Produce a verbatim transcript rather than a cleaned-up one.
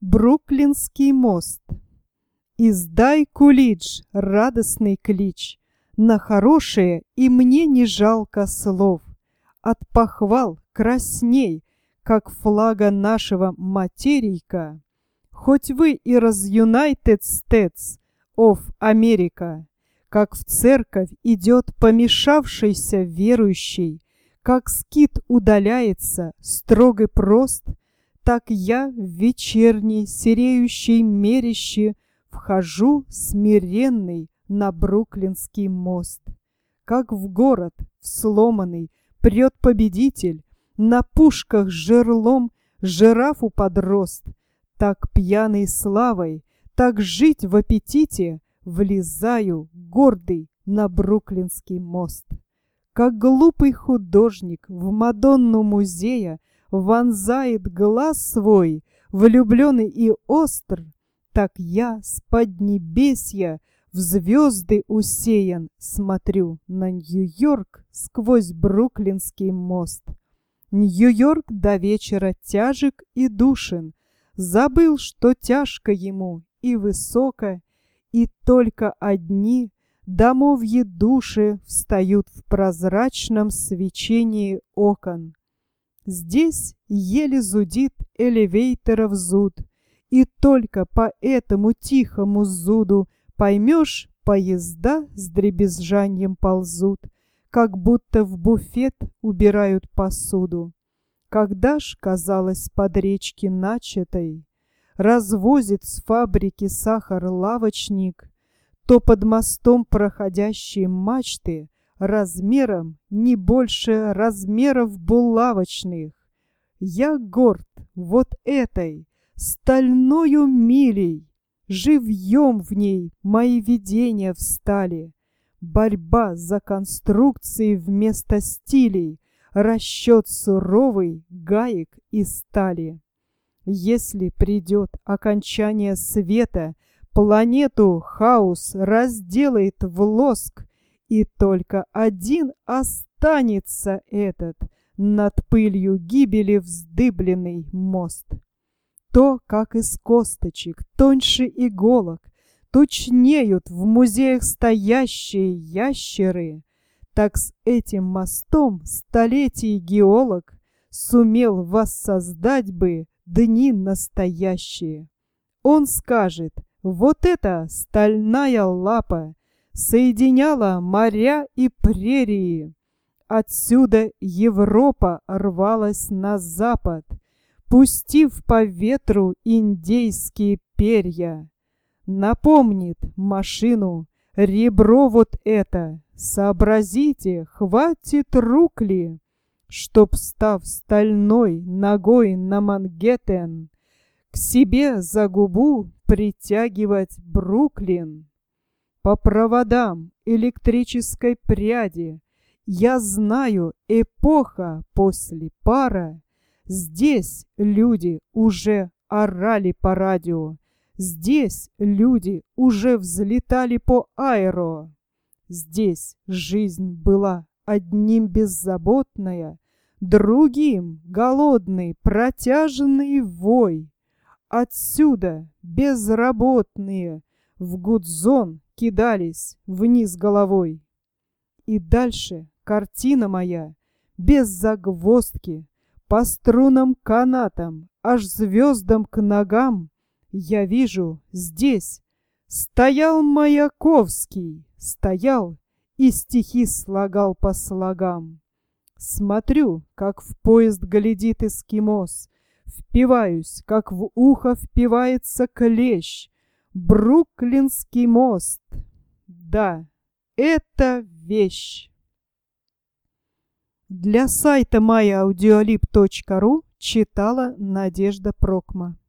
Бруклинский мост. Издай, Кулидж, радостный клич, на хорошее и мне не жалко слов. От похвал красней, как флага нашего материка. Хоть вы и раз United States of America, как в церковь идет помешавшийся верующий, как скит удаляется строго прост, так я в вечерней сереющей мерище вхожу смиренный на Бруклинский мост. Как в город, в сломанный, прет победитель, на пушках жерлом жирафу подрост, так пьяный славой, так жить в аппетите, влезаю гордый на Бруклинский мост. Как глупый художник в Мадонну музея вонзает глаз свой, влюбленный и остр, так я с поднебесья в звезды усеян смотрю на Нью-Йорк сквозь Бруклинский мост. Нью-Йорк до вечера тяжек и душен, забыл, что тяжко ему и высоко, и только одни домовьи души встают в прозрачном свечении окон. Здесь еле зудит элевейторов зуд, и только по этому тихому зуду поймешь, поезда с дребезжанием ползут, как будто в буфет убирают посуду. Когда ж, казалось, под речки начатой развозит с фабрики сахар лавочник, то под мостом проходящие мачты размером не больше размеров булавочных. Я горд вот этой стальною милей, живьем в ней мои видения встали. Борьба за конструкции вместо стилей, расчет суровый гаек и стали. Если придет окончание света, планету хаос разделает в лоск, и только один останется этот над пылью гибели вздыбленный мост. То, как из косточек, тоньше иголок, тучнеют в музеях стоящие ящеры, так с этим мостом столетий геолог сумел воссоздать бы дни настоящие. Он скажет: вот эта стальная лапа соединяла моря и прерии. Отсюда Европа рвалась на запад, пустив по ветру индейские перья. Напомнит машину ребро вот это. Сообразите, хватит рук ли, чтоб, став стальной ногой на Манхэттен, к себе за губу притягивать Бруклин. По проводам электрической пряди я знаю, эпоха после пара. Здесь люди уже орали по радио, здесь люди уже взлетали по аэро. Здесь жизнь была одним беззаботная, другим голодный протяжный вой. Отсюда безработные в гудзон кидались вниз головой. И дальше картина моя без загвоздки, по струнам канатам, аж звездам к ногам. Я вижу, здесь стоял Маяковский, стоял и стихи слагал по слогам. Смотрю, как в поезд глядит эскимос, впиваюсь, как в ухо впивается клещ. Бруклинский мост, да, это вещь. Для сайта my audiolib точка ру читала Надежда Прокма.